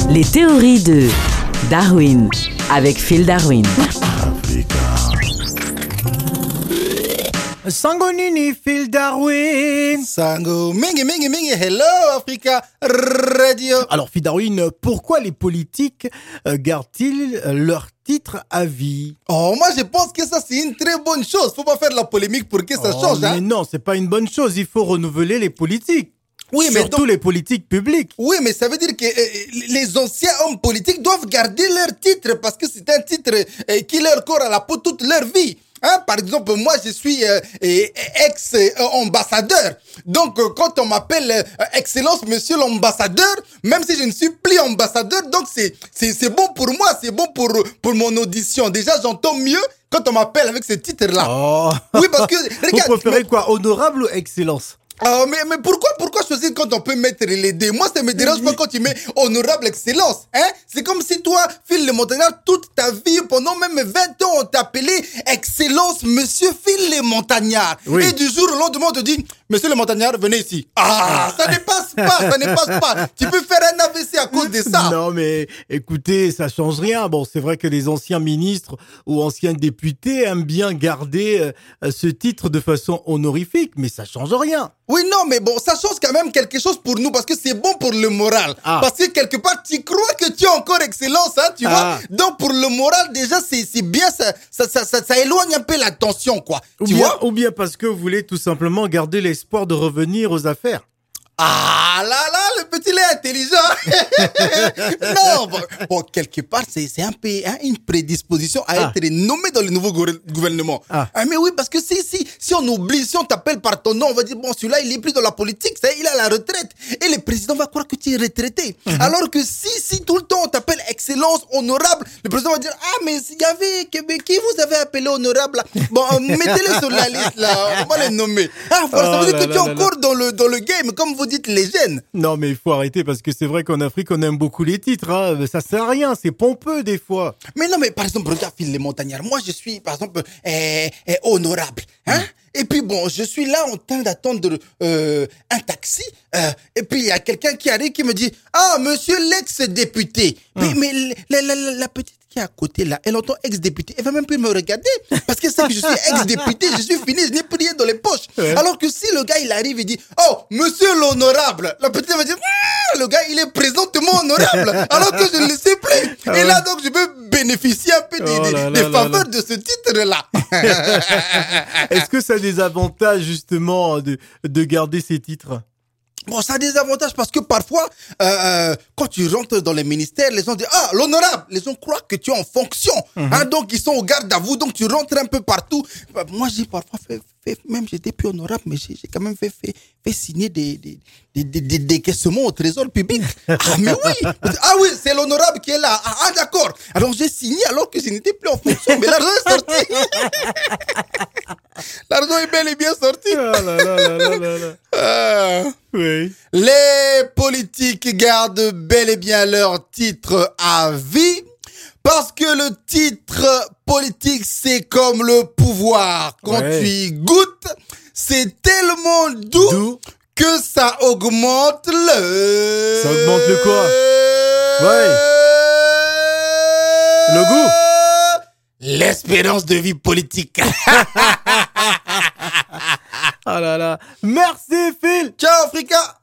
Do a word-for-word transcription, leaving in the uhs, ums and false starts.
Les théories de Darwin avec Phil Darwin. Sango Nini, Phil Darwin. Sango mingi mingi mingi, hello Africa Radio. Alors Phil Darwin, pourquoi les politiques euh, gardent-ils euh, leur titre à vie? Oh, moi je pense que ça c'est une très bonne chose. Faut pas faire de la polémique pour que ça oh, change. Mais hein. non, c'est pas une bonne chose. Il faut renouveler les politiques. Oui, mais Surtout donc- les politiques publiques. Oui, mais ça veut dire que euh, les anciens hommes politiques doivent garder leur titre parce que c'est un titre euh, qui leur court à la peau toute leur vie. Hein, par exemple, moi, je suis euh, euh, ex-ambassadeur. Donc, euh, quand on m'appelle euh, Excellence, Monsieur l'ambassadeur, même si je ne suis plus ambassadeur, donc c'est c'est c'est bon pour moi, c'est bon pour pour mon audition. Déjà, j'entends mieux quand on m'appelle avec ce titre-là. Oh. Oui, parce que Vous regarde. préférez mais- quoi, honorable ou excellence? Ah, mais, mais pourquoi, pourquoi choisir quand on peut mettre les deux? Moi, ça me dérange pas quand tu mets honorable excellence. Hein? C'est comme si toi, Phil le Montagnard, toute ta vie, pendant même vingt ans, on t'appelait excellence, monsieur Phil le Montagnard. Oui. Et du jour au lendemain, on te dit, monsieur le Montagnard, venez ici. Ah, ça ne passe pas, ça ne passe pas. Tu peux faire un A V C à cause de ça. Non, mais écoutez, ça change rien. Bon, c'est vrai que les anciens ministres ou anciens députés aiment bien garder euh, ce titre de façon honorifique, mais ça change rien. Oui, non, mais bon, ça change quand même quelque chose pour nous parce que c'est bon pour le moral. Ah. Parce que quelque part, tu crois que tu es encore excellence, hein, tu Ah. vois. Donc, pour le moral, déjà, c'est c'est bien, ça ça, ça, ça, ça éloigne un peu la tension, quoi. Ou tu bien, vois. ou bien parce que vous voulez tout simplement garder l'espoir de revenir aux affaires. Ah là là, le petit lait intelligent. Non, bon, bon, quelque part, c'est c'est un peu hein, une prédisposition à Ah. être nommé dans le nouveau gouver- gouvernement. Ah. mais oui, parce que si, si, si on oublie, si on t'appelle par ton nom, on va dire, bon, celui-là, il est plus dans la politique, ça, il est à la retraite. Et le président va croire que tu es retraité. Mhm. Alors que si, si tout le temps on t'appelle excellence, honorable, le président va dire, ah, mais il y avait, que- qui vous avez appelé honorable là? Bon, euh, mettez-le sur la liste là, on va le nommer. Ah, voilà, ça Oh veut dire là que tu es là là encore dans le, dans le game, comme vous dites les jeunes. Non, mais il faut arrêter parce que c'est vrai qu'en Afrique, on aime beaucoup les titres. Hein. Ça sert à rien, c'est pompeux des fois. Mais non, mais par exemple, regarde, Phil les Montagnards. Moi, je suis, par exemple, euh, euh, honorable. Hein? Et puis bon, je suis là en train d'attendre euh, un taxi. Euh, et puis il y a quelqu'un qui arrive qui me dit, ah, monsieur l'ex-député. Mais, mais la, la, la, la petite qui est à côté là, elle entend ex-député. Elle va même plus me regarder. Parce qu'elle sait que je suis ex-député, je suis fini, je n'ai plus rien dans les poches. Ouais. Alors que si le gars il arrive et dit, oh, monsieur l'honorable, la petite va dire, ah, le gars il est présentement honorable. Alors que je ne le sais plus. Ah et ouais. là donc je peux bénéficier un peu des, Oh des- là des là là faveurs là. de ce titre-là. Est-ce que ça a des avantages justement de, de garder ces titres? Bon, ça a des avantages parce que parfois, euh, euh, quand tu rentres dans les ministères, les gens disent, ah, l'honorable, les gens croient que tu es en fonction. Hein, donc, ils sont au garde à vous, donc tu rentres un peu partout. Bah, moi, j'ai parfois fait, fait même j'étais plus honorable, mais j'ai j'ai quand même fait, fait, fait signer des, des, des, des, des décaissements au trésor public. Ah, mais oui! Ah oui, c'est l'honorable qui est là. Ah, ah, d'accord. Alors, j'ai signé alors que je n'étais plus en fonction, mais l'argent est sorti. L'argent est bel et bien sorti. Ah là là là là là là. Ah. Oui. Les politiques gardent bel et bien leur titre à vie parce que le titre politique, c'est comme le pouvoir. Quand Ouais. tu y goûtes, c'est tellement doux, D'où que ça augmente le... Ça augmente le quoi? Ouais. Le goût? L'espérance de vie politique. Ah là là. Merci Phil. Ciao, Africa!